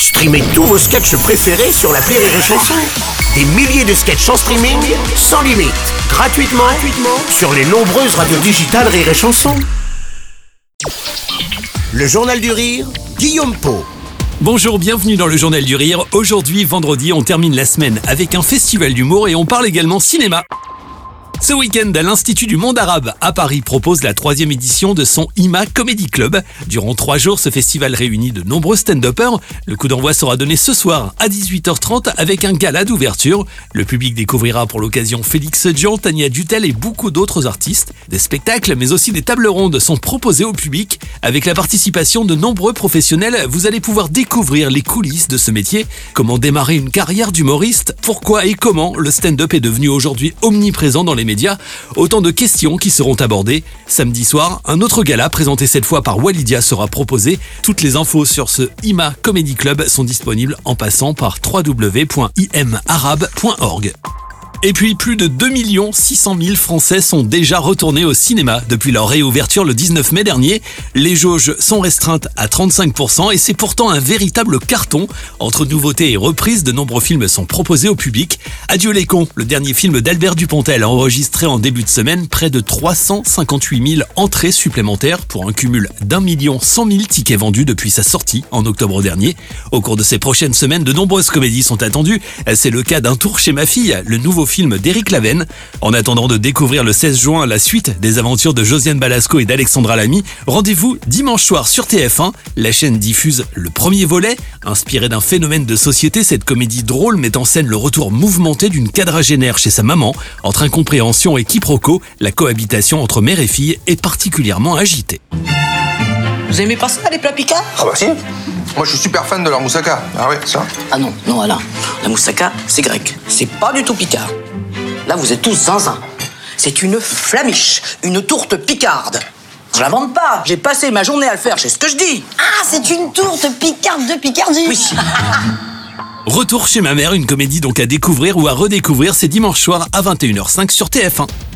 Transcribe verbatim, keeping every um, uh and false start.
Streamez tous vos sketchs préférés sur l'appli Rire et Chanson. Des milliers de sketchs en streaming, sans limite, gratuitement, gratuitement sur les nombreuses radios digitales Rire et Chanson. Le Journal du Rire, Guillaume Pau. Bonjour, bienvenue dans le Journal du Rire. Aujourd'hui, vendredi, on termine la semaine avec un festival d'humour et on parle également cinéma. Ce week-end, l'Institut du Monde Arabe à Paris propose la troisième édition de son I M A Comedy Club. Durant trois jours, ce festival réunit de nombreux stand-uppers. Le coup d'envoi sera donné ce soir à dix-huit heures trente avec un gala d'ouverture. Le public découvrira pour l'occasion Félix Dion, Tania Dutel et beaucoup d'autres artistes. Des spectacles, mais aussi des tables rondes sont proposés au public. Avec la participation de nombreux professionnels, vous allez pouvoir découvrir les coulisses de ce métier. Comment démarrer une carrière d'humoriste, pourquoi et comment le stand-up est devenu aujourd'hui omniprésent dans les médias. Autant de questions qui seront abordées. Samedi soir, un autre gala présenté cette fois par Walidia sera proposé. Toutes les infos sur ce I M A Comedy Club sont disponibles en passant par w w w point i m arabe point org. Et puis, plus de deux millions six cent mille Français sont déjà retournés au cinéma depuis leur réouverture le dix-neuf mai dernier. Les jauges sont restreintes à trente-cinq pour cent et c'est pourtant un véritable carton. Entre nouveautés et reprises, de nombreux films sont proposés au public. Adieu les cons, le dernier film d'Albert Dupontel a enregistré en début de semaine près de trois cent cinquante-huit mille entrées supplémentaires pour un cumul d'un million cent mille tickets vendus depuis sa sortie en octobre dernier. Au cours de ces prochaines semaines, de nombreuses comédies sont attendues. C'est le cas d'Un tour chez ma fille, le nouveau film d'Éric Laven. En attendant de découvrir le seize juin la suite des aventures de Josiane Balasco et d'Alexandra Lamy, rendez-vous dimanche soir sur T F un. La chaîne diffuse le premier volet. Inspiré d'un phénomène de société, cette comédie drôle met en scène le retour mouvementé d'une quadragénaire chez sa maman. Entre incompréhension et quiproquo, la cohabitation entre mère et fille est particulièrement agitée. Vous aimez pas ça, les plats picards? Ah bah si. Moi, je suis super fan de leur moussaka. Ah ouais, ça. Ah non, non, Alain. La moussaka, c'est grec. C'est pas du tout picard. Là, vous êtes tous zinzin. C'est une flamiche, une tourte picarde. Je l'invente pas. J'ai passé ma journée à le faire, c'est ce que je dis. Ah, c'est une tourte picarde de Picardie. Oui. Retour chez ma mère, une comédie donc à découvrir ou à redécouvrir, c'est dimanche soir à vingt et une heures cinq sur T F un.